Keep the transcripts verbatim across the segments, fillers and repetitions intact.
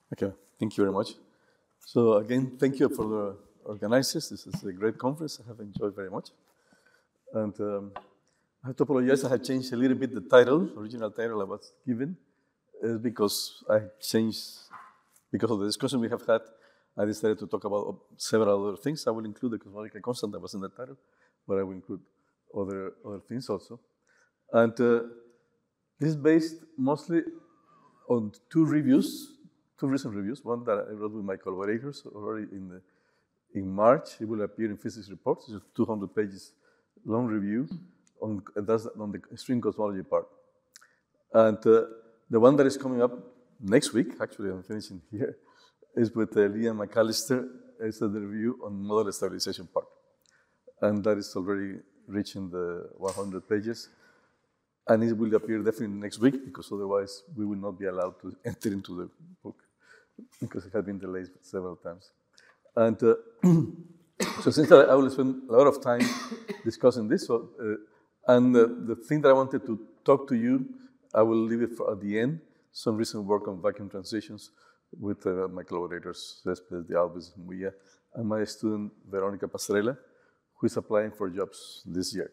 Okay, thank you very much. So again, thank you for the organizers. This is a great conference. I have enjoyed very much. And um, I have to apologize. I have changed a little bit the title, original title I was given, is because I changed, because of the discussion we have had, I decided to talk about several other things. I will include the cosmological constant that was in the title, but I will include other, other things also. And uh, this is based mostly on two reviews, two recent reviews. One that I wrote with my collaborators already in the, in March. It will appear in Physics Reports. It's a two hundred pages long review on that's on the string cosmology part. And uh, the one that is coming up next week, actually I'm finishing here, is with uh, Liam McAllister. It's the review on model stabilization part. And that is already reaching the one hundred pages. And it will appear definitely next week, because otherwise we will not be allowed to enter into the book, because it has been delayed several times. And uh, so since I, I will spend a lot of time discussing this, so, uh, and uh, the thing that I wanted to talk to you, I will leave it for at the end, some recent work on vacuum transitions with uh, my collaborators, Céspedes de Alves and Muia, and my student, Veronica Pasarela, who is applying for jobs this year.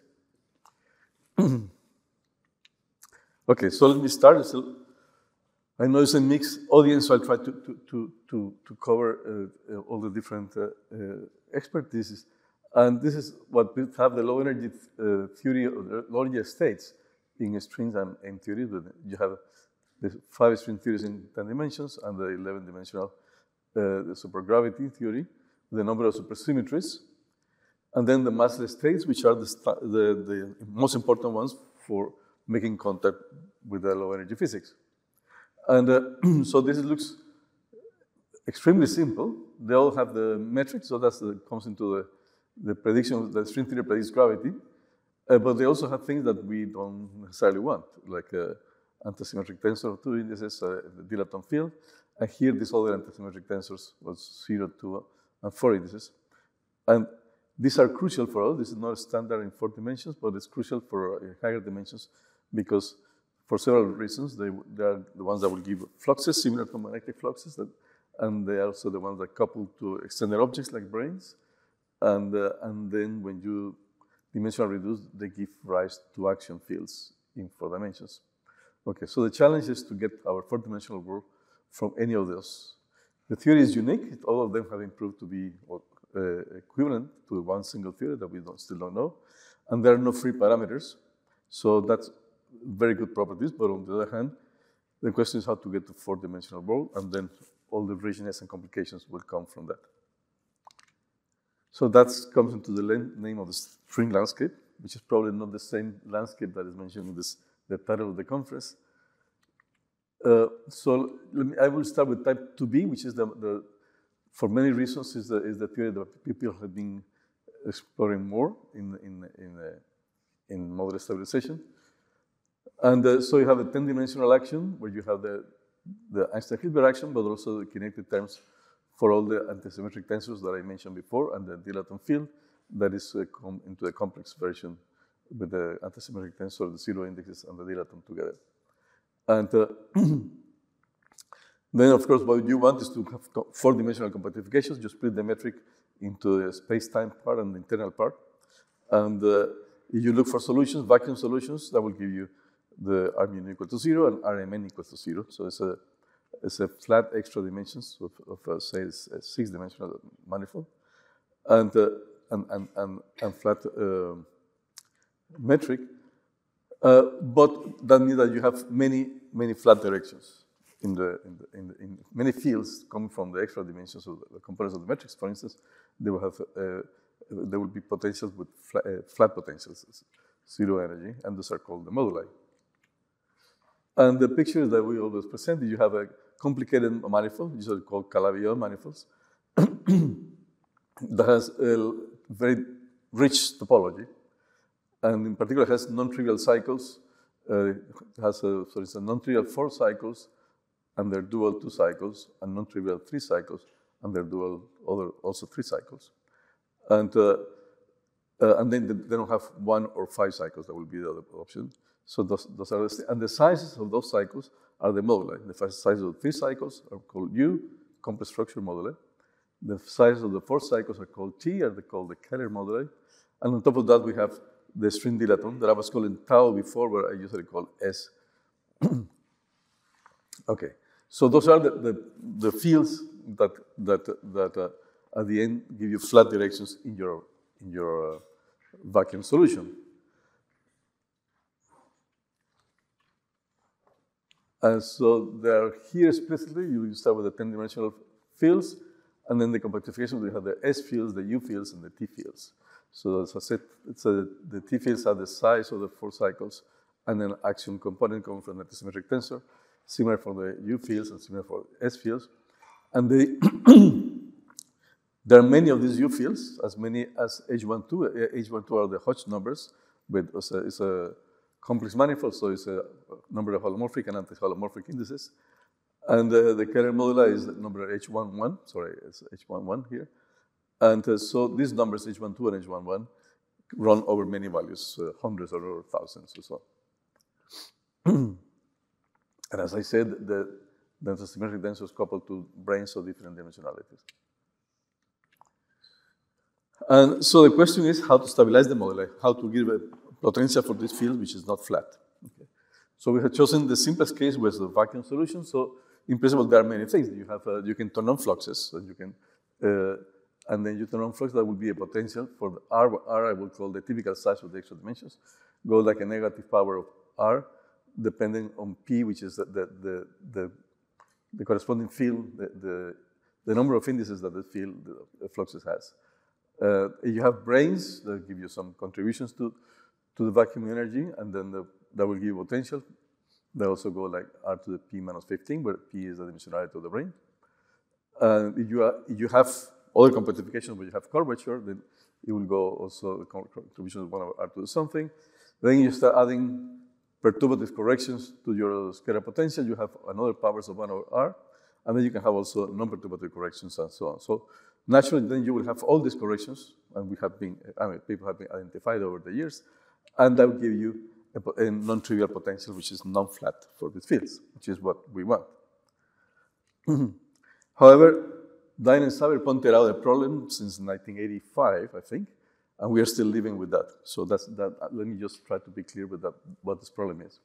Okay, so let me start. So I know it's a mixed audience, so I'll try to, to, to, to, to cover uh, uh, all the different uh, uh, expertises. And this is what we have the low energy uh, theory, of low energy states in strings and in theory. You have the five string theories in ten dimensions and the eleven dimensional uh, the supergravity theory, the number of supersymmetries, and then the massless states, which are the, the, the most important ones for making contact with the low energy physics. And uh, so this looks extremely simple. They all have the metric, so that comes into the, the prediction, the string theory predicts gravity. Uh, but they also have things that we don't necessarily want, like uh, antisymmetric tensor of two indices, uh, the dilaton field. And here, these other antisymmetric tensors was zero, two, and four indices. And these are crucial for us. This is not standard in four dimensions, but it's crucial for uh, higher dimensions, because for several reasons, they, they are the ones that will give fluxes similar to magnetic fluxes, that, and they are also the ones that couple to extended objects like branes. And, uh, and then when you dimensional reduce, they give rise to action fields in four dimensions. Okay, so the challenge is to get our four-dimensional world from any of those. The theory is unique. All of them have been proved to be uh, equivalent to one single theory that we don't, still don't know. And there are no free parameters. So that's very good properties, but on the other hand, the question is how to get to four-dimensional world, and then all the richness and complications will come from that. So that comes into the name of the string landscape, which is probably not the same landscape that is mentioned in this, the title of the conference. Uh, so let me, I will start with type two B, which is the, the for many reasons, is the, is the theory that people have been exploring more in, in, in, uh, in model stabilization. And uh, so you have a ten-dimensional action where you have the, the Einstein-Hilbert action, but also the kinetic terms for all the antisymmetric tensors that I mentioned before, and the dilaton field that is uh, come into a complex version with the antisymmetric tensor, the zero indexes, and the dilaton together. And uh, then, of course, what you want is to have four-dimensional compactifications. You split the metric into the space-time part and the internal part. And uh, if you look for solutions, vacuum solutions, that will give you the R mu equal to zero and R M n equal to zero. So it's a, it's a flat extra dimensions of, of uh, say, a six-dimensional manifold, and, uh, and, and, and, and flat uh, metric. Uh, but that means that you have many, many flat directions in the, in the, in the in many fields coming from the extra dimensions of the, the components of the matrix. For instance, they will have uh, there will be potentials with flat, uh, flat potentials, zero energy, and those are called the moduli. And the picture that we always present, you have a complicated manifold, usually called Calabi-Yau manifolds, that has a very rich topology, and in particular has non-trivial cycles. Uh, it has a, so it's a non-trivial four cycles, and they're dual two cycles, and non-trivial three cycles, and they're dual other also three cycles. And uh, uh, and then they don't have one or five cycles. That will be the other option. So those, those are the, and the sizes of those cycles are the moduli. The size of the three cycles are called U, complex structure moduli. The size of the four cycles are called T, are called the Keller moduli. And on top of that, we have the string dilaton that I was calling tau before, but I usually call S. Okay, so those are the, the, the fields that, that, that uh, at the end give you flat directions in your, in your uh, vacuum solution. And so they're here explicitly, you start with the ten-dimensional fields, and then the compactification, we have the S fields, the U fields, and the T fields. So as I said, it's a, the T fields are the size of the four cycles, and then axion component coming from the antisymmetric tensor, similar for the U fields and similar for S fields. And they there are many of these U fields, as many as H one two. H one two are the Hodge numbers, but it's a, it's a complex manifold, so it's a number of holomorphic and anti-holomorphic indices. And uh, the Keller moduli is the number H one one, sorry, it's H one one here. And uh, so these numbers, H one two and H one one, run over many values, uh, hundreds or over thousands or so. And as I said, the, the antisymmetric tensors coupled to branes of different dimensionalities. And so the question is how to stabilize the moduli, how to give a potential for this field which is not flat. Okay. So we have chosen the simplest case with the vacuum solution. So in principle, there are many things. You have uh, you can turn on fluxes, and you can, uh, and then you turn on flux. That will be a potential for the R. R I will call the typical size of the extra dimensions. Go like a negative power of R, depending on P, which is the the the, the, the corresponding field, the, the the number of indices that the field the, the fluxes has. Uh, you have branes that give you some contributions to to the vacuum energy, and then the, that will give you potential. They also go like R to the P minus fifteen, where P is the dimensionality of the brane. And if you, are, if you have other compactifications where you have curvature, then it will go also the contribution of one over R to the something. Then you start adding perturbative corrections to your scalar potential. You have another powers of one over R, and then you can have also non-perturbative corrections and so on. So naturally, then you will have all these corrections, and we have been, I mean, people have been identified over the years, and that will give you a, a non-trivial potential, which is non-flat for these fields, which is what we want. However, Dine and Saber pointed out a problem since nineteen eighty-five, I think, and we are still living with that. So that's that. Let me just try to be clear with that, what this problem is.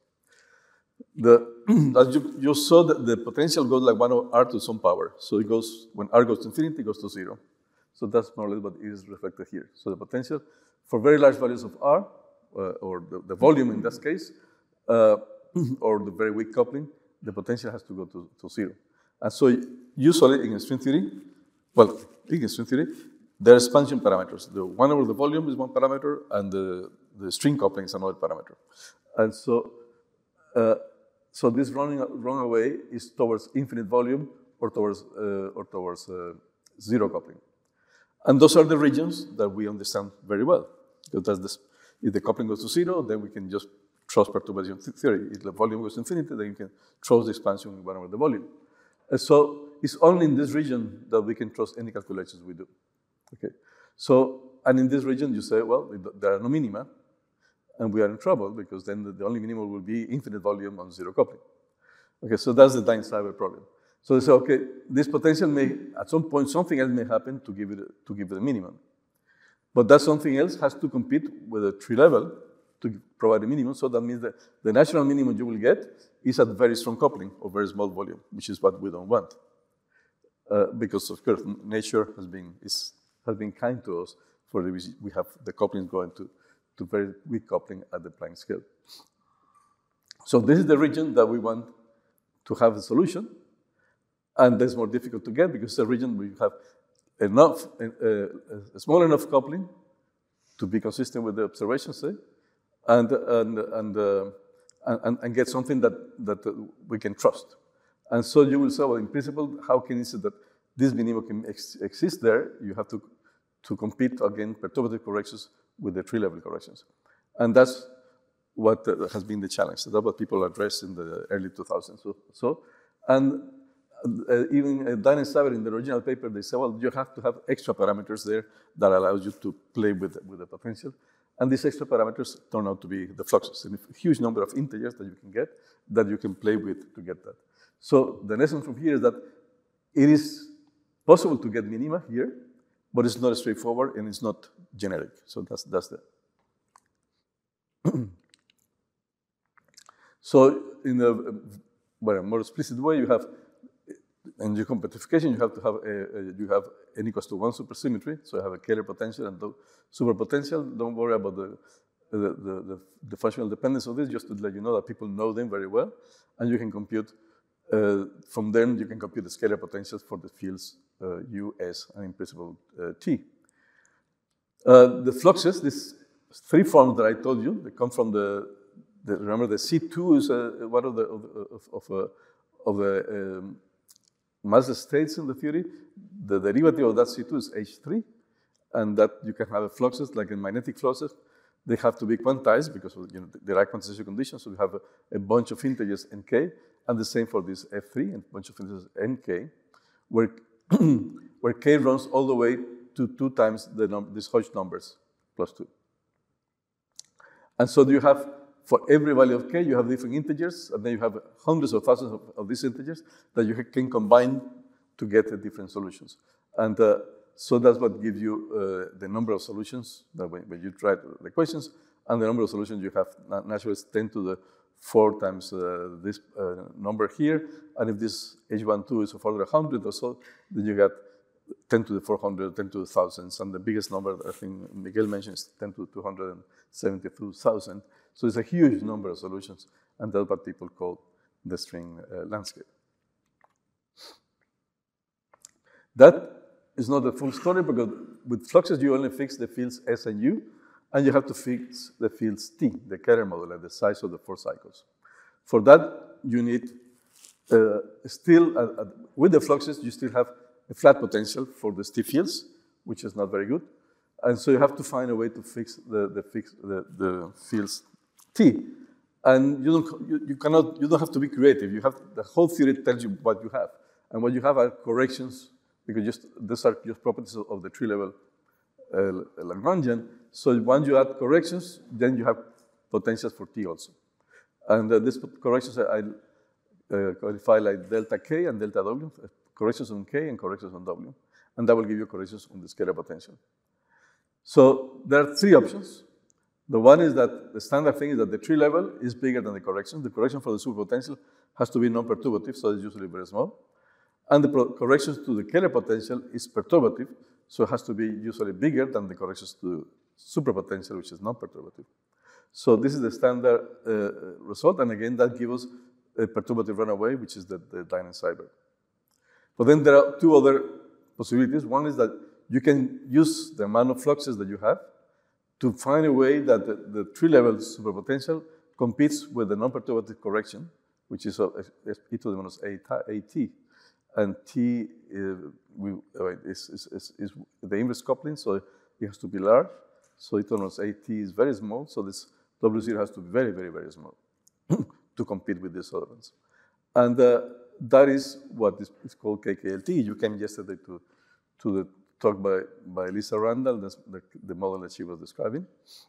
The, as you, you saw, that the potential goes like one over R to some power. So it goes, when R goes to infinity, it goes to zero. So that's more or less what is reflected here. So the potential for very large values of R, uh, or the, the volume in this case, uh, or the very weak coupling, the potential has to go to, to zero. And so usually in string theory, well, in string theory, there are expansion parameters. The one over the volume is one parameter, and the, the string coupling is another parameter. And so, uh, so this running run away is towards infinite volume or towards uh, or towards uh, zero coupling. And those are the regions that we understand very well. Because that's this, if the coupling goes to zero, then we can just trust perturbation theory. If the volume goes to infinity, then you can trust the expansion one over the volume. And so it's only in this region that we can trust any calculations we do. Okay. So, and in this region, you say, well, there are no minima, and we are in trouble because then the, the only minimum will be infinite volume on zero coupling. Okay, so that's the Dine-Seiberg problem. So they say, okay, this potential may, at some point, something else may happen to give it a, to give it a minimum. But that something else has to compete with a tree level to provide a minimum. So that means that the natural minimum you will get is at very strong coupling or very small volume, which is what we don't want. Uh, because of course, nature has been, is, has been kind to us for the, we have the couplings going to, to very weak coupling at the Planck scale. So this is the region that we want to have a solution. And that's more difficult to get because it's a region where you have enough, uh, a small enough coupling to be consistent with the observations, say, and, and, and, uh, and, and get something that, that uh, we can trust. And so you will say, well, in principle, how can you say that this minimum can ex exist there? You have to, to compete against perturbative corrections with the tree-level corrections. And that's what uh, has been the challenge. That's what people addressed in the early two thousands. So, so and uh, even uh, Dine and Seiberg in the original paper, they say, well, you have to have extra parameters there that allows you to play with, with the potential. And these extra parameters turn out to be the fluxes, and a huge number of integers that you can get that you can play with to get that. So the lesson from here is that it is possible to get minima here, but it's not straightforward and it's not generic. So that's, that's the. So in a well, more explicit way, you have, in your compactification, you have to have a, a, you have n equals to one supersymmetry. So you have a Kähler potential and the superpotential. Don't worry about the the, the, the the functional dependence of this, just to let you know that people know them very well, and you can compute. Uh, from them, you can compute the scalar potentials for the fields uh, U, S, and in principle uh, T. Uh, the fluxes, these three forms that I told you, they come from the, the remember the C two is uh, one of the of, of, of, uh, of the um, massless states in the theory. The derivative of that C two is H three, and that you can have a fluxes like in magnetic fluxes. They have to be quantized because of, you know, the right quantization conditions. So you have a, a bunch of integers n k. And the same for this F three and a bunch of integers nk, where, where k runs all the way to two times the num these Hodge numbers plus two. And so you have, for every value of k, you have different integers, and then you have hundreds of thousands of, of these integers that you can combine to get uh, different solutions. And uh, so that's what gives you uh, the number of solutions that when, when you try the equations, and the number of solutions you have naturally is ten to the four times uh, this uh, number here, and if this H one two is of order one hundred or so, then you get ten to the four hundred, ten to the thousands, and the biggest number I think Miguel mentioned is ten to the two hundred seventy-two thousand. So it's a huge number of solutions, and that's what people call the string uh, landscape. That is not the full story, because with fluxes you only fix the fields S and U, and you have to fix the fields T, the Kähler moduli, the size of the four cycles. For that, you need uh, still, uh, uh, with the fluxes, you still have a flat potential for the T fields, which is not very good. And so you have to find a way to fix the, the, fix, the, the fields T. And you don't, you, you, cannot, you don't have to be creative. You have, the whole theory tells you what you have. And what you have are corrections, because just, these are just properties of, of the tree-level uh, Lagrangian. So once you add corrections, then you have potentials for T also. And uh, these corrections I uh, qualify like delta K and delta W, uh, corrections on K and corrections on W. And that will give you corrections on the scalar potential. So there are three options. The one is that the standard thing is that the tree level is bigger than the correction. The correction for the superpotential has to be non-perturbative, so it's usually very small. And the corrections to the Kähler potential is perturbative, so it has to be usually bigger than the corrections to superpotential, which is non-perturbative. So this is the standard uh, result, and again, that gives us a perturbative runaway, which is the, the Dinan-Seiberg. But then there are two other possibilities. One is that you can use the amount of fluxes that you have to find a way that the, the tree-level superpotential competes with the non-perturbative correction, which is e to the minus a t. And T uh, we, uh, is, is, is, is the inverse coupling, so it has to be large. So e to the minus a t is very small, so this W zero has to be very, very, very small to compete with these other ones. And uh, that is what is, is called K K L T. You came yesterday to, to the talk by, by Lisa Randall, the, the, the model that she was describing.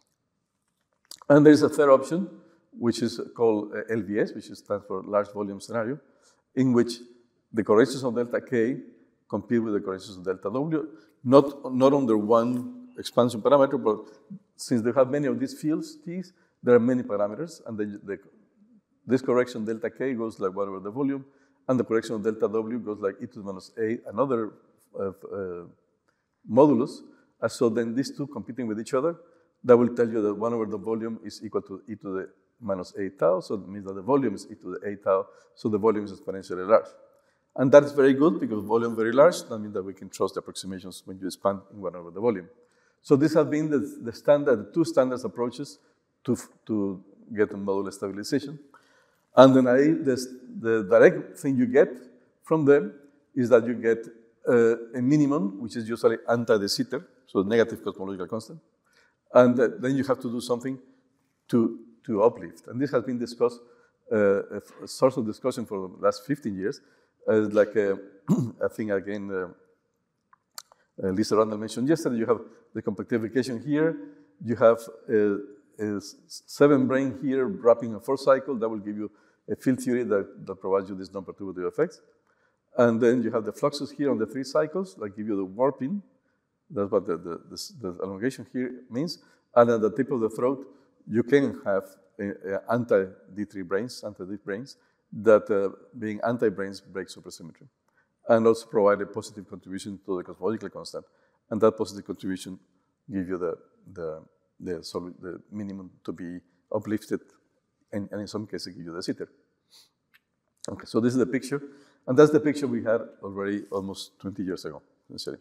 And there is a third option, which is called uh, L V S, which stands for large volume scenario, in which the corrections of delta K compete with the corrections of delta W, not, not under one expansion parameter, but since they have many of these fields, T's, there are many parameters, and the, the, this correction delta K goes like one over the volume, and the correction of delta W goes like e to the minus a, another uh, uh, modulus. And so then these two competing with each other, that will tell you that one over the volume is equal to e to the minus a tau, so it means that the volume is e to the a tau, so the volume is exponentially large. And that is very good because volume very large, that means that we can trust the approximations when you expand in one over the volume. So these have been the, the standard, the two standard approaches to, to get a modular stabilization. And then I, this, the direct thing you get from them is that you get uh, a minimum, which is usually anti-de Sitter, so negative cosmological constant. And uh, then you have to do something to, to uplift. And this has been discussed, uh, a source of discussion for the last fifteen years. Uh, like uh, I think again, uh, uh, Lisa Randall mentioned yesterday, you have the compactification here, you have a, a seven brane here wrapping a four cycle. That will give you a field theory that, that provides you this non-perturbative effects. And then you have the fluxes here on the three cycles that give you the warping. That's what the, the, the, the elongation here means. And at the tip of the throat, you can have anti-D three branes, anti-D branes, that uh, being anti-branes break supersymmetry. And also provide a positive contribution to the cosmological constant. And that positive contribution gives you the, the, the, the minimum to be uplifted, and, and in some cases give you the jitter. Okay, so this is the picture. And that's the picture we had already almost twenty years ago, essentially.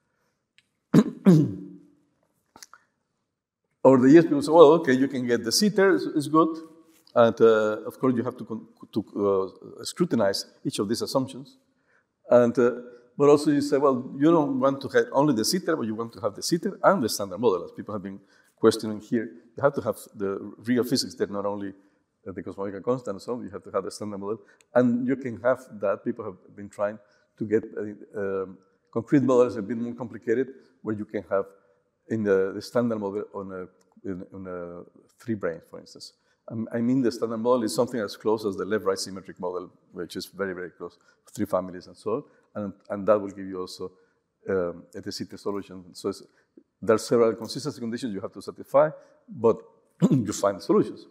Over the years, people say, well, okay, you can get the jitter, it's, it's good. And uh, of course, you have to, to uh, scrutinize each of these assumptions. And, uh, but also you say, well, you don't want to have only the jitter, but you want to have the jitter and the standard model, as people have been questioning here. You have to have the real physics there, not only the cosmological constant and so on, you have to have the standard model. And you can have that. People have been trying to get uh, um, concrete models a bit more complicated, where you can have in the, the standard model on a, in, on a three branes, for instance. Um, I mean the standard model is something as close as the left-right symmetric model, which is very, very close, three families and so on. And, and that will give you also um, a de Sitter solution. So it's, there are several consistency conditions you have to satisfy, but you find solutions.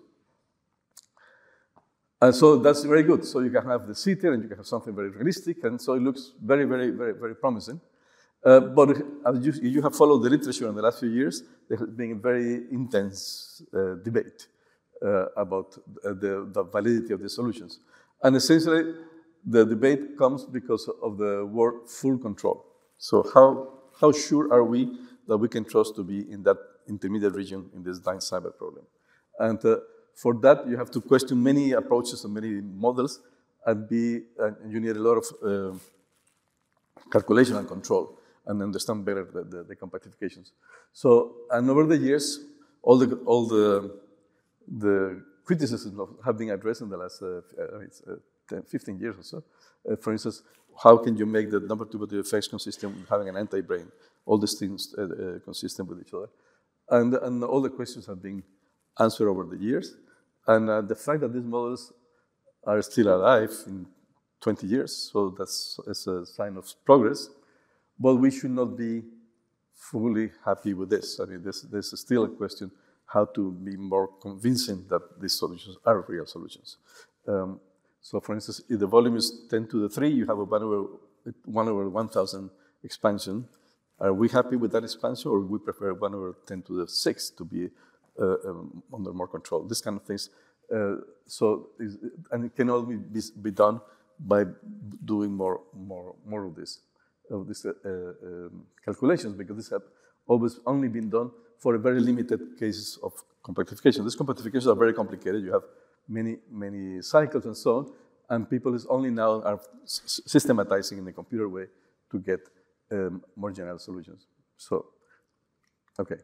And so that's very good. So you can have the jitter and you can have something very realistic, and so it looks very, very, very, very promising. Uh, but as you, you have followed the literature in the last few years, there has been a very intense uh, debate uh, about the, the validity of the solutions. And essentially, the debate comes because of the word full control. So how, how sure are we that we can trust to be in that intermediate region in this Dine-Seiberg problem? And uh, for that, you have to question many approaches and many models, and be, and you need a lot of uh, calculation and control, and understand better the, the, the compactifications. So, and over the years, all the all the the criticisms have been addressed in the last uh, it's, uh, ten, fifteen years or so. Uh, for instance, how can you make the non-perturbative effects consistent with having an anti-brane? All these things uh, uh, consistent with each other, and and all the questions have been answered over the years. And uh, the fact that these models are still alive in twenty years, so that's, that's a sign of progress. But we should not be fully happy with this. I mean, this, this is still a question how to be more convincing that these solutions are real solutions. Um, so for instance, if the volume is ten to the three, you have a one over, one over one thousand expansion. Are we happy with that expansion, or we prefer one over ten to the six to be uh, um, under more control? This kind of things. Uh, so, is, and it can only be, be done by doing more, more, more of this. Of these uh, um, calculations, because this have always only been done for a very limited cases of compactification. These compactifications are very complicated. You have many, many cycles and so on, and people is only now are systematizing in a computer way to get um, more general solutions. So, okay.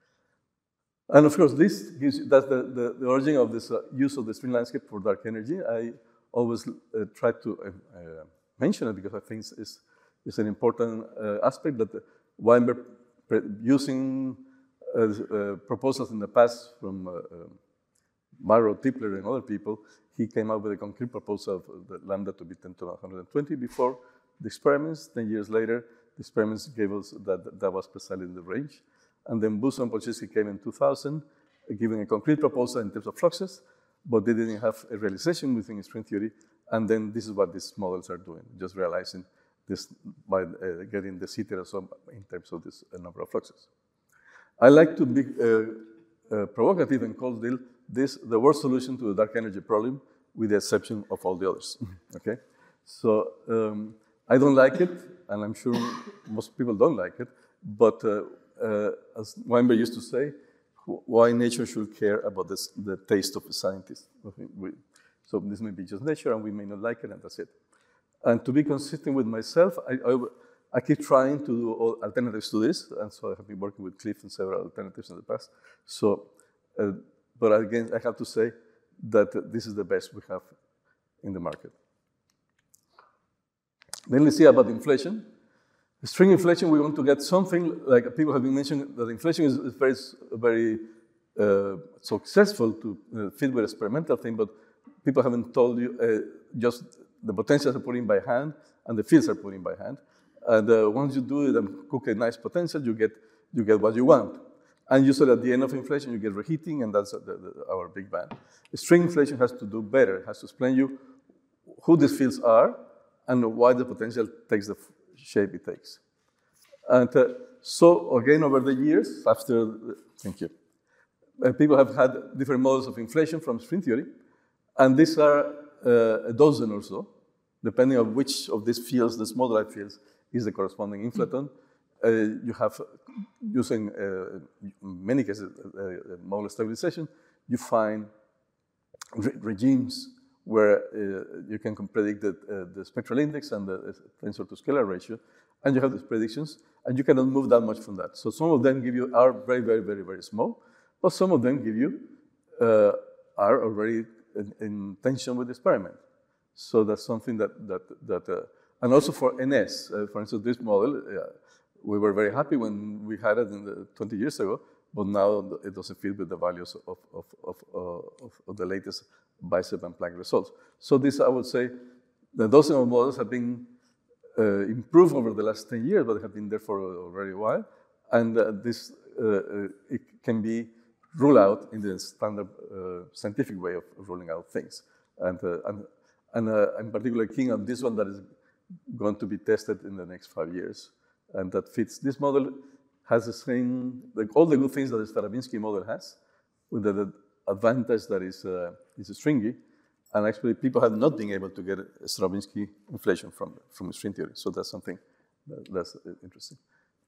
And of course, this gives you, that's the, the, the origin of this uh, use of the string landscape for dark energy. I always uh, try to uh, uh, mention it because I think it's It's an important uh, aspect that Weinberg, using uh, uh, proposals in the past from uh, uh, Barrow, Tipler, and other people, he came up with a concrete proposal of the lambda to be ten to the one hundred twenty before the experiments. Ten years later, the experiments gave us that that was precisely in the range. And then Busso and Polchinski came in two thousand, giving a concrete proposal in terms of fluxes, but they didn't have a realization within string theory. And then this is what these models are doing, just realizing this by uh, getting the jitter in terms of this uh, number of fluxes. I like to be uh, uh, provocative and call this the worst solution to the dark energy problem, with the exception of all the others. Okay, so um, I don't like it, and I'm sure most people don't like it. But uh, uh, as Weinberg used to say, why nature should care about this, the taste of a scientist? We, so this may be just nature, and we may not like it, and that's it. And to be consistent with myself, I, I, I keep trying to do all alternatives to this, and so I have been working with Cliff on several alternatives in the past. So, uh, but again, I have to say that uh, this is the best we have in the market. Then let's see about inflation. String inflation, we want to get something like people have been mentioning that inflation is, is very, very uh, successful to uh, fit with experimental thing, but people haven't told you uh, just the potentials are put in by hand and the fields are put in by hand. And uh, once you do it and cook a nice potential, you get, you get what you want. And usually at the end of inflation, you get reheating, and that's the, the, our big bang. String inflation has to do better. It has to explain you who these fields are and why the potential takes the shape it takes. And uh, so again, over the years, after, thank you, uh, people have had different models of inflation from string theory, and these are uh, a dozen or so, depending on which of these fields, these moduli fields, is the corresponding inflaton. Uh, you have, using uh, in many cases uh, model stabilization, you find re regimes where uh, you can predict the, uh, the spectral index and the tensor to scalar ratio, and you have these predictions, and you cannot move that much from that. So some of them give you are very, very, very, very small, but some of them give you uh, are already in, in tension with the experiment. So that's something that that that, uh, and also for N S, uh, for instance, this model. Uh, We were very happy when we had it in the twenty years ago, but now it doesn't fit with the values of, of, of, uh, of, of the latest bicep and Planck results. So this, I would say, the dozen of models have been uh, improved over the last ten years, but have been there for a very while. And uh, this uh, it can be ruled out in the standard uh, scientific way of ruling out things. And, uh, and, and uh, I'm particularly keen on this one that is going to be tested in the next five years. And that fits. This model has the same, like all the good things that the Starobinsky model has, with the, the advantage that is, uh, is stringy. And actually, people have not been able to get a Starobinsky inflation from, from string theory. So that's something that, that's interesting.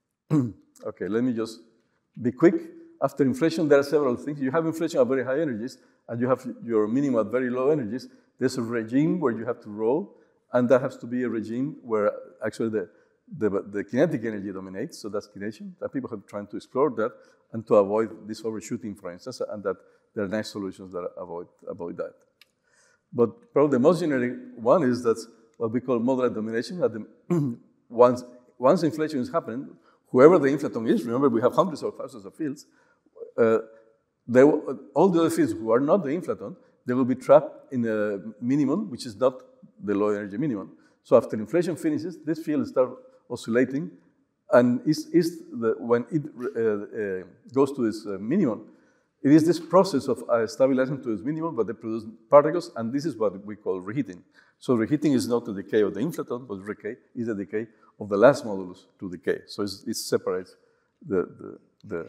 Okay, let me just be quick. After inflation, there are several things. You have inflation at very high energies, and you have your minimum at very low energies. There's a regime where you have to roll, and that has to be a regime where actually the The, the kinetic energy dominates, so that's kination. And people have tried to explore that and to avoid this overshooting, for instance, and that there are nice solutions that avoid, avoid that. But probably the most generic one is that what we call modular domination. That the, once, once inflation is happening, whoever the inflaton is, remember we have hundreds of thousands of fields, uh, they will, all the other fields who are not the inflaton, they will be trapped in a minimum, which is not the low energy minimum. So after inflation finishes, this field starts oscillating, and is, is the, when it uh, uh, goes to its uh, minimum, it is this process of uh, stabilizing to its minimum, but they produce particles, and this is what we call reheating. So reheating is not the decay of the inflaton, but decay is the decay of the last modulus to decay. So it's, it separates the the, the,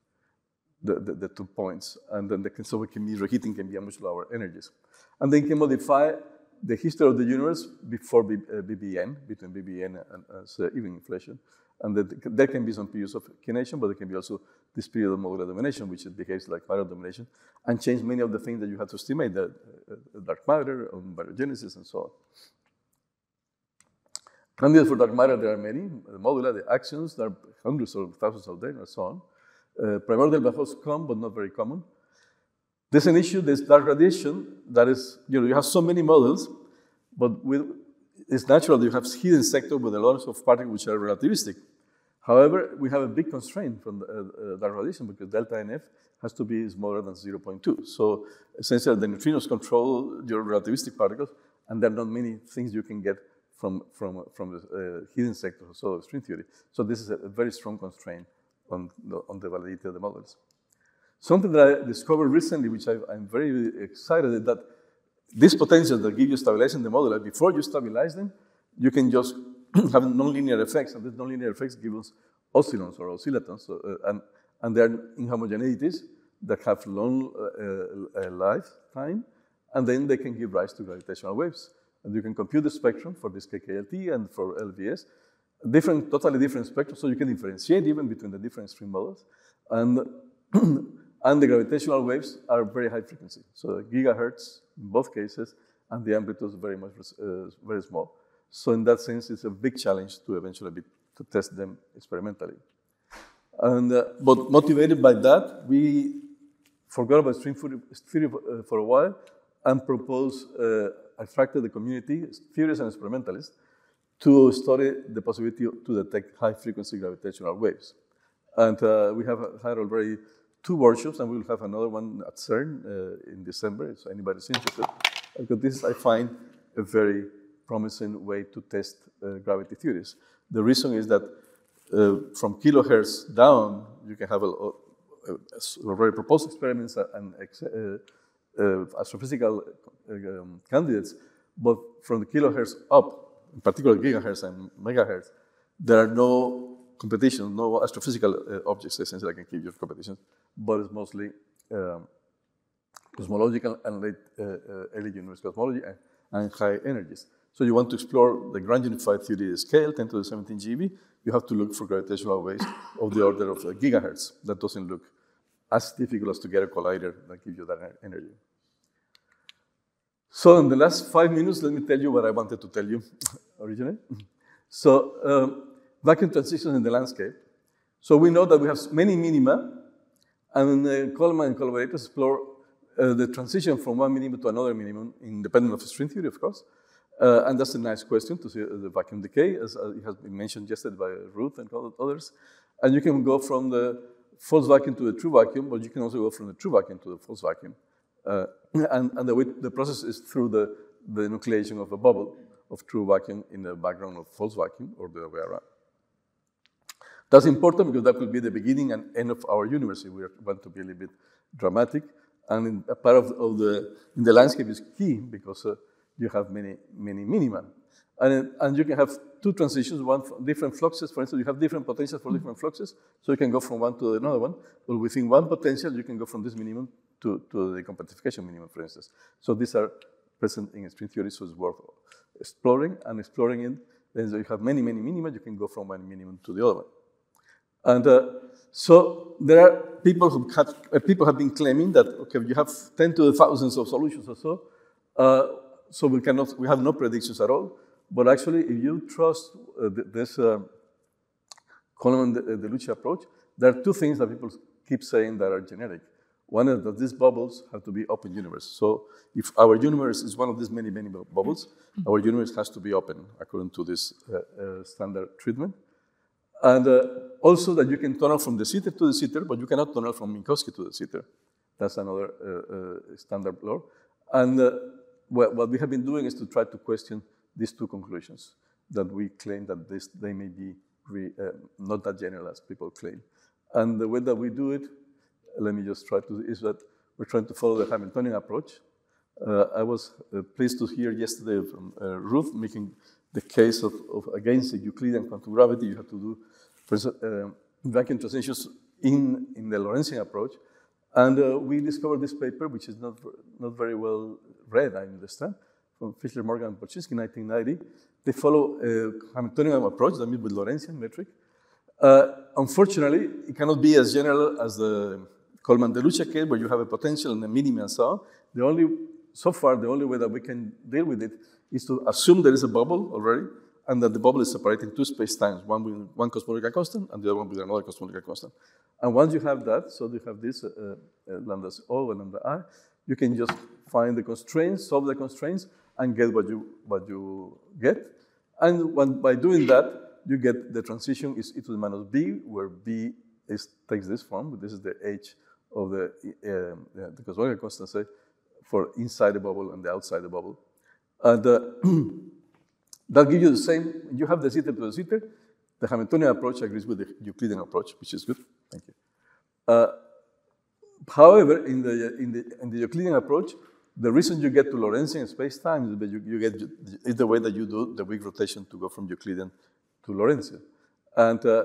the, the, the two points, and then the, so it can be reheating can be at much lower energies, and then can modify the history of the universe before B, uh, B B N, between B B N and uh, even inflation. And that there can be some periods of kination, but there can be also this period of modular domination, which behaves like viral domination, and change many of the things that you have to estimate, the uh, dark matter, um, baryogenesis, and so on. Candidates for dark matter, there are many. The modula, the actions, there are hundreds or thousands of them, and so on. Uh, primordial black holes come, but not very common. There's an issue, there's dark radiation, that is, you know, you have so many models, but with, it's natural that you have hidden sector with a lot of particles which are relativistic. However, we have a big constraint from the, uh, uh, dark radiation because delta N F has to be smaller than zero point two. So essentially, the neutrinos control your relativistic particles, and there are not many things you can get from, from, from the uh, hidden sector, so of string theory. So this is a, a very strong constraint on the, on the validity of the models. Something that I discovered recently, which I, I'm very excited, is that these potentials that give you stabilization the moduli, before you stabilize them, you can just have nonlinear effects, and these nonlinear effects give us oscillons or oscillatons, so, uh, and, and they're inhomogeneities that have long uh, uh, lifetime, and then they can give rise to gravitational waves. And you can compute the spectrum for this K K L T and for L V S, different, totally different spectrum, so you can differentiate even between the different string models. And And the gravitational waves are very high frequency, so gigahertz in both cases, and the amplitude is very much uh, very small. So in that sense, it's a big challenge to eventually be, to test them experimentally. And uh, but motivated by that, we forgot about string theory uh, for a while and proposed, uh, attracted the community, theorists and experimentalists, to study the possibility to detect high frequency gravitational waves. And uh, we have had already two workshops, and we will have another one at CERN uh, in December, if anybody's interested. Because this, I find, a very promising way to test uh, gravity theories. The reason is that uh, from kilohertz down, you can have a, a, a already proposed experiments and ex, uh, uh, astrophysical uh, um, candidates, but from the kilohertz up, in particular gigahertz and megahertz, there are no competition, no astrophysical uh, objects essentially that can give you competitions, but it's mostly um, cosmological and late uh, uh, early universe cosmology and, and high energies. So you want to explore the grand unified theory scale, ten to the seventeen G eV, you have to look for gravitational waves of the order of uh, gigahertz. That doesn't look as difficult as to get a collider that gives you that energy. So in the last five minutes, let me tell you what I wanted to tell you originally. So um, vacuum transitions in the landscape. So we know that we have many minima, and uh, Coleman and collaborators explore uh, the transition from one minimum to another minimum, independent of string theory, of course. Uh, and that's a nice question to see uh, the vacuum decay, as uh, it has been mentioned yesterday by Ruth and others. And you can go from the false vacuum to the true vacuum, but you can also go from the true vacuum to the false vacuum. Uh, and and the, way, the process is through the, the nucleation of a bubble of true vacuum in the background of false vacuum, or the other way around. That's important because that will be the beginning and end of our universe if we want to be a little bit dramatic. And in, a part of, of the in the landscape is key because uh, you have many many minima, and and you can have two transitions, one for different fluxes. For instance, you have different potentials for different fluxes, so you can go from one to another one. But within one potential, you can go from this minimum to to the compactification minimum, for instance. So these are present in string theory, so it's worth exploring and exploring it. Then you have many many minima. You can go from one minimum to the other one. And uh, so there are people who have, uh, people have been claiming that, okay, you have ten to the thousands of solutions or so, uh, so we cannot, we have no predictions at all. But actually, if you trust uh, this uh, Coleman-DeLucia approach, there are two things that people keep saying that are generic. One is that these bubbles have to be open universe. So if our universe is one of these many, many bubbles, our universe has to be open according to this uh, uh, standard treatment. And uh, also that you can tunnel from de Sitter to de Sitter, but you cannot tunnel from Minkowski to de Sitter. That's another uh, uh, standard law. And uh, what, what we have been doing is to try to question these two conclusions, that we claim that this, they may be re, uh, not that general as people claim. And the way that we do it, let me just try to, is that we're trying to follow the Hamiltonian approach. Uh, I was uh, pleased to hear yesterday from uh, Ruth making the case of, of against the Euclidean quantum gravity. You have to do for instance, uh, vacuum transitions in, in the Lorentzian approach. And uh, we discovered this paper, which is not, not very well read, I understand, from Fischler, Morgan, and Polchinski in nineteen ninety. They follow a Hamiltonian approach, that means with Lorentzian metric. Uh, unfortunately, it cannot be as general as the Coleman-DeLucia case, where you have a potential and a minimum and so on. The only, so far, the only way that we can deal with it is to assume there is a bubble already, and that the bubble is separated in two space-times, one with one cosmological constant and the other one with another cosmological constant. And once you have that, so you have this uh, uh, lambda O and lambda I, you can just find the constraints, solve the constraints, and get what you, what you get. And when, by doing that, you get the transition is e to the minus b, where b is, takes this form. This is the h of the, uh, the cosmological constant, say, for inside the bubble and the outside the bubble. And uh, that gives you the same, you have the Sitter to the Sitter. The Hamiltonian approach agrees with the Euclidean approach, which is good. Thank you. Uh, however, in the, in, the, in the Euclidean approach, the reason you get to Lorentzian space-time is that you, you get is the way that you do the weak rotation to go from Euclidean to Lorentzian. And, uh,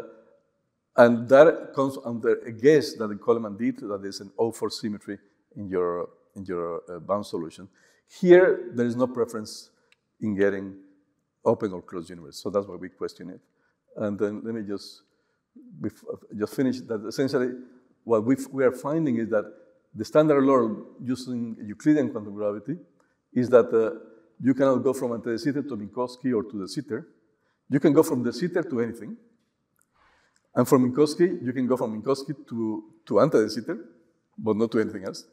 and that comes under a guess that the Coleman did, that there's an O four symmetry in your, in your uh, bound solution. Here, there is no preference in getting open or closed universe, so that's why we question it. And then let me just, just finish that. Essentially, what we we are finding is that the standard law using Euclidean quantum gravity is that uh, you cannot go from ante de Sitter to Minkowski or to de Sitter. You can go from de Sitter to anything. And from Minkowski, you can go from Minkowski to, to ante de Sitter, but not to anything else.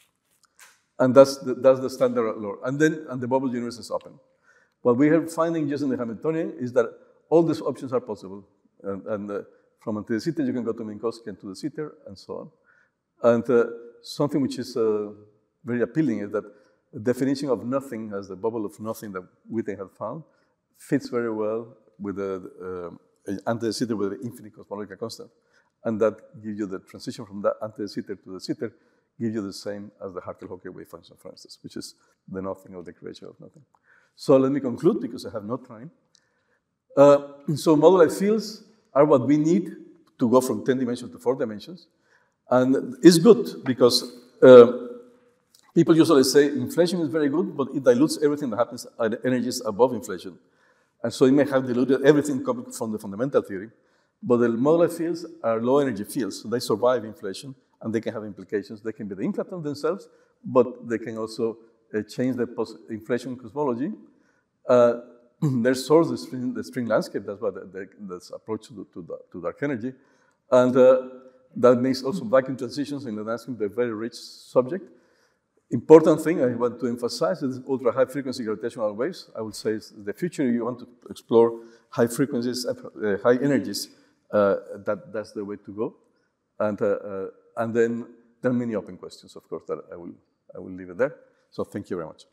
And that's the, that's the standard law. And then and the bubble universe is open. What we are finding using the Hamiltonian is that all these options are possible. And, and uh, from ante de Sitter, you can go to Minkowski and to de Sitter, and so on. And uh, something which is uh, very appealing is that the definition of nothing as the bubble of nothing that Witten had found fits very well with the uh, anti-de Sitter with the infinite cosmological constant. And that gives you the transition from that anti-de Sitter to the Sitter, gives you the same as the Hartle-Hawker wave function, for instance, which is the nothing of the creation of nothing. So let me conclude because I have no time. Uh, so moduli fields are what we need to go from ten dimensions to four dimensions. And it's good because uh, people usually say inflation is very good, but it dilutes everything that happens at energies above inflation. And so it may have diluted everything coming from the fundamental theory. But the moduli fields are low energy fields, so they survive inflation, and they can have implications. They can be the inflaton themselves, but they can also uh, change the inflation cosmology. Uh, their source, the string, the string landscape, that's what the, the, that's approach to, to, the, to dark energy. And uh, that makes also vacuum transitions in the landscape a very rich subject. Important thing I want to emphasize is ultra high frequency gravitational waves. I would say is the future you want to explore high frequencies, uh, high energies, uh, that, that's the way to go. And, uh, uh, and then there are many open questions, of course, that I will, I will leave it there. So thank you very much.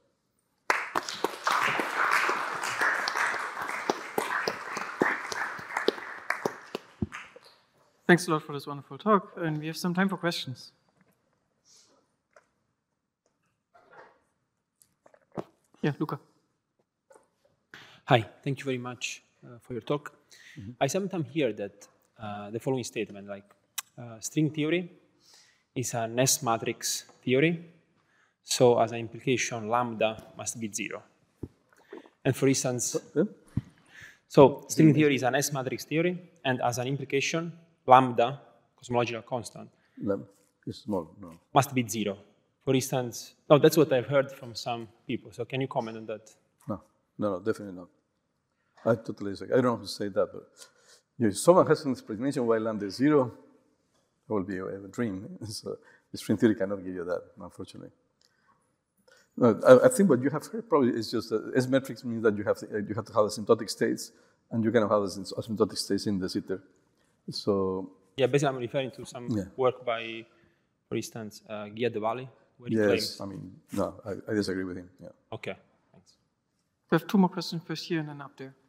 Thanks a lot for this wonderful talk, and we have some time for questions. Yeah, Luca. Hi, thank you very much uh, for your talk. Mm-hmm. I sometimes hear that uh, the following statement, like uh, string theory is an S matrix theory, so as an implication, lambda must be zero. And for instance, yeah. so string theory is an S matrix theory, and as an implication, lambda, cosmological constant, lambda is small, no. must be zero. For instance, no, that's what I've heard from some people. So can you comment on that? No, no, no, definitely not. I totally disagree. I don't know how to say that, but if someone has an explanation why lambda is zero, it will be a, a dream. So the string theory cannot give you that, unfortunately. No, I, I think what you have heard probably is just that S matrix means that you have to, you have to have asymptotic states, and you cannot have asymptotic states in the sitter. So yeah, basically I'm referring to some yeah. work by, for instance, uh, Guia de Valle. Yes, I mean, no, I, I disagree with him. Yeah. Okay, thanks. We have two more questions first here and then up there.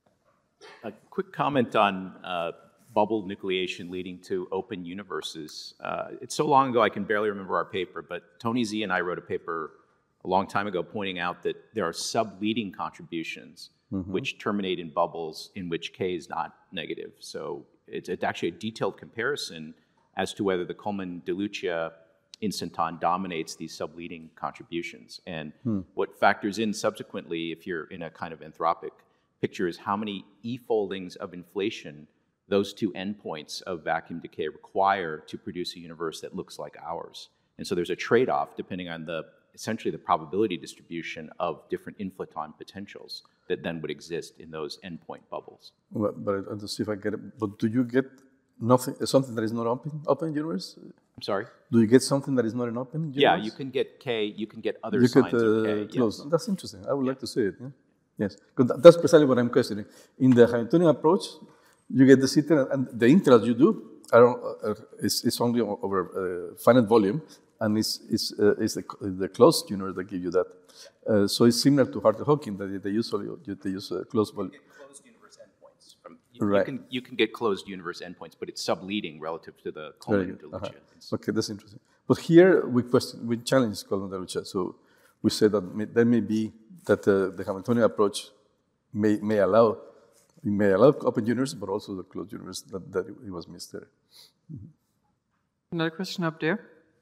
A quick comment on uh, bubble nucleation leading to open universes. Uh, it's so long ago I can barely remember our paper, but Tony Z and I wrote a paper a long time ago pointing out that there are sub-leading contributions mm-hmm. which terminate in bubbles in which K is not negative. So it's, it's actually a detailed comparison as to whether the Coleman-de Lucia instanton dominates these sub-leading contributions. And hmm. what factors in subsequently, if you're in a kind of anthropic picture, is how many E-foldings of inflation those two endpoints of vacuum decay require to produce a universe that looks like ours. And so there's a trade-off depending on the, essentially the probability distribution of different inflaton potentials that then would exist in those endpoint bubbles. But, but let's see if I get it. But do you get nothing, something that is not open, open universe? I'm sorry? Do you get something that is not an open universe? Yeah, you can get K, you can get other you signs could, uh, of K. Close. Yes. That's interesting. I would yeah. like to see it. Yeah? Yes, because that's precisely what I'm questioning. In the Hamiltonian approach, you get the sitter, and the integrals you do are, are is, is only over uh, finite volume, and it's, it's, uh, it's the, the closed universe that gives you that. Uh, so it's similar to Hartle-Hawking, that they usually they use uh, closed volume. Closed universe endpoints. From, you, right. you, can, you can get closed universe endpoints, but it's sub-leading relative to the Coleman-de Lucia. Uh-huh. Okay, that's interesting. But here we question, we challenge Coleman-de Lucia. So we say that may, there may be that uh, the Hamiltonian approach may may allow it may allow open universe, but also the closed universe that, that it was missed there. Mm-hmm. Another question up there.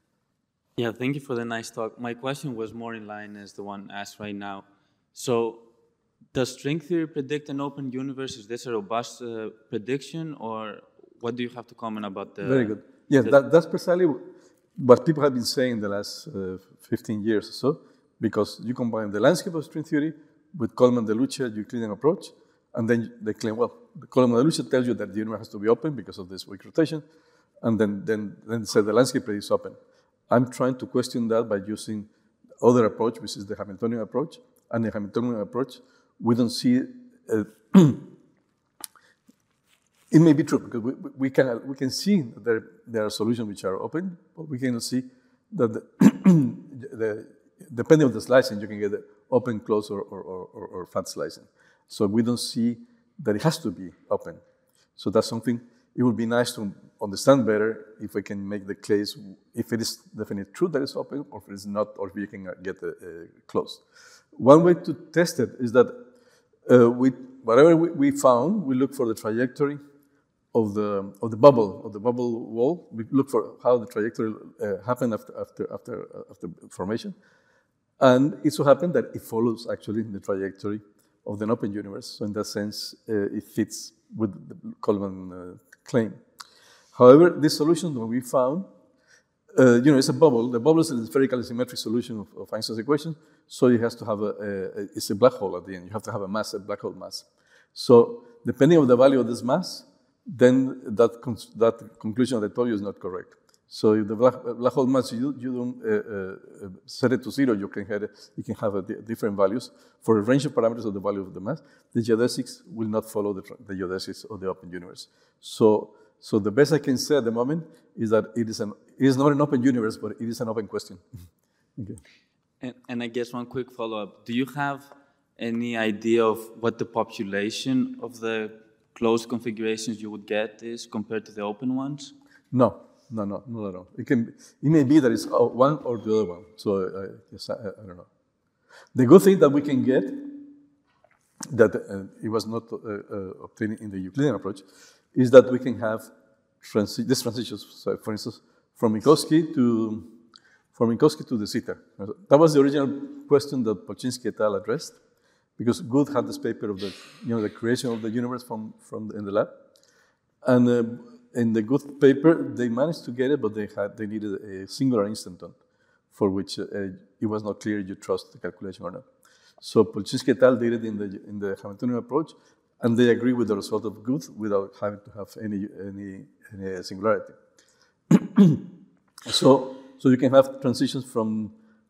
Yeah, thank you for the nice talk. My question was more in line as the one asked right now. So, does string theory predict an open universe? Is this a robust uh, prediction, or what do you have to comment about the... Very good. Yes, that, that's precisely what people have been saying in the last uh, fifteen years or so, because you combine the landscape of string theory with Coleman-de Lucia Euclidean approach, and then they claim, well, the Coleman-de Lucia tells you that the universe has to be open because of this weak rotation, and then, then, then they say the landscape is open. I'm trying to question that by using other approach, which is the Hamiltonian approach. And the Hamiltonian approach, we don't see, uh, it may be true because we, we can we can see that there, there are solutions which are open, but we cannot see that the, the depending on the slicing, you can get open, close, or, or, or, or flat slicing. So we don't see that it has to be open. So that's something, it would be nice to understand better if we can make the case, if it is definitely true that it's open, or if it's not, or if we can get it uh, closed. One way to test it is that uh, we, whatever we, we found, we look for the trajectory of the of the bubble of the bubble wall. We look for how the trajectory uh, happened after after after uh, after formation, and it so happened that it follows actually the trajectory of the open universe. So in that sense, uh, it fits with the Coleman uh, claim. However, this solution that we found, uh, you know, it's a bubble. The bubble is a spherical symmetric solution of, of Einstein's equation, so it has to have a, a, a it's a black hole at the end. You have to have a mass, a black hole mass. So depending on the value of this mass, then that, that conclusion that I told you is not correct. So if the black, black hole mass, you, you don't uh, uh, set it to zero, you can have, you can have a di different values. For a range of parameters of the value of the mass, the geodesics will not follow the, the geodesics of the open universe. So, so the best I can say at the moment is that it is, an, it is not an open universe, but it is an open question. Okay. And, and I guess one quick follow-up. Do you have any idea of what the population of the closed configurations you would get is compared to the open ones? No, no, no, not at all. It can, be, it may be that it's one or the other one. So uh, yes, I, I don't know. The good thing that we can get, that uh, it was not uh, uh, obtained in the Euclidean approach, is that we can have transi these transitions. So for instance, from Minkowski to from Minkowski to de Sitter. That was the original question that Polchinski et al. Addressed, because Good had this paper of the, you know, the creation of the universe from, from the, in the lab. And uh, in the Good paper, they managed to get it, but they had they needed a singular instanton, for which uh, it was not clear you trust the calculation or not. So Polchinski et al. Did it in the, in the Hamiltonian approach, and they agree with the result of Good without having to have any, any, any singularity. so, so you can have transitions from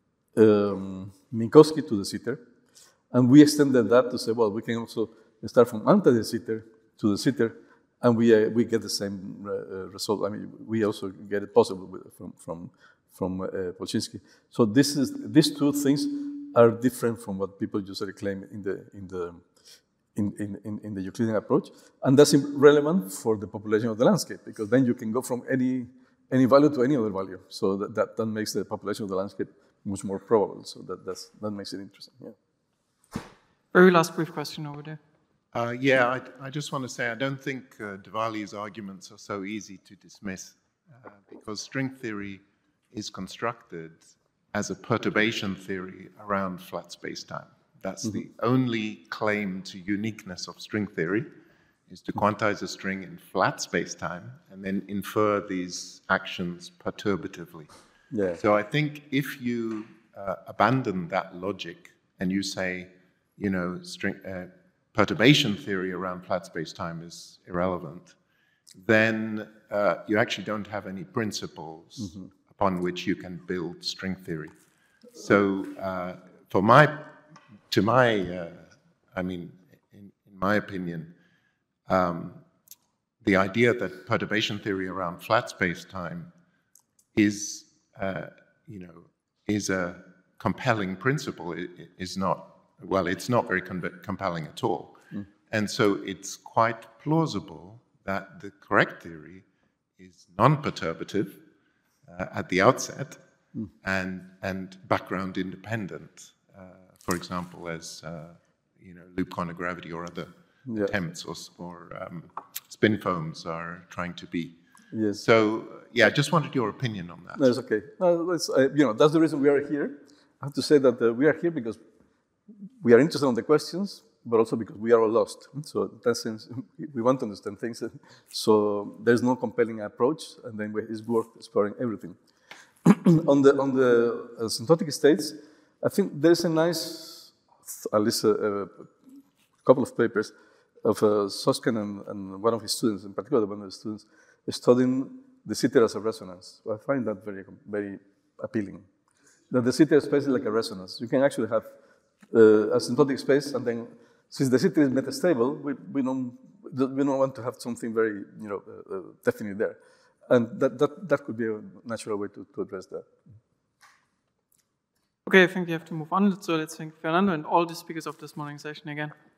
um, Minkowski to de Sitter. And we extended that to say, well, we can also start from anti-de Sitter to de Sitter, and we uh, we get the same uh, result. I mean, we also get it possible with, from from from uh, Polchinski. So this is these two things are different from what people usually claim in the in the in in, in the Euclidean approach, and that's relevant for the population of the landscape, because then you can go from any any value to any other value. So that that, that makes the population of the landscape much more probable. So that that's, that makes it interesting. Yeah. Very last brief question over there. Uh, yeah, I, I just want to say I don't think uh, Diwali's arguments are so easy to dismiss, uh, because string theory is constructed as a perturbation theory around flat space-time. That's mm-hmm. the only claim to uniqueness of string theory, is to quantize a string in flat space-time and then infer these actions perturbatively. Yeah. So I think if you uh, abandon that logic and you say, you know, string, uh, perturbation theory around flat space-time is irrelevant, then uh, you actually don't have any principles mm-hmm. upon which you can build string theory. So uh, for my, to my, uh, I mean, in, in my opinion, um, the idea that perturbation theory around flat space-time is, uh, you know, is a compelling principle. It, it is not. Well, it's not very compelling at all. Mm. And so it's quite plausible that the correct theory is non-perturbative uh, at the outset mm. and, and background independent, uh, for example, as uh, you know, loop quantum gravity or other yeah. attempts or, or um, spin foams are trying to be. Yes. So, yeah, I just wanted your opinion on that. No, it's okay. No, it's, uh, you know, that's the reason we are here. I have to say that uh, we are here because we are interested in the questions, but also because we are all lost. So in that sense, we want to understand things. So there's no compelling approach, and then it's worth exploring everything. on the on the uh, asymptotic states, I think there's a nice, at least a, a couple of papers of uh, Sosken and, and one of his students, in particular one of the students, studying de Sitter as a resonance. So I find that very very appealing. That de Sitter space is like a resonance. You can actually have Uh, asymptotic space, and then since de Sitter is metastable, we, we don't, we don't want to have something very, you know, uh, uh, definite there. And that, that, that could be a natural way to, to address that. Okay, I think we have to move on. So let's thank Fernando and all the speakers of this morning session again.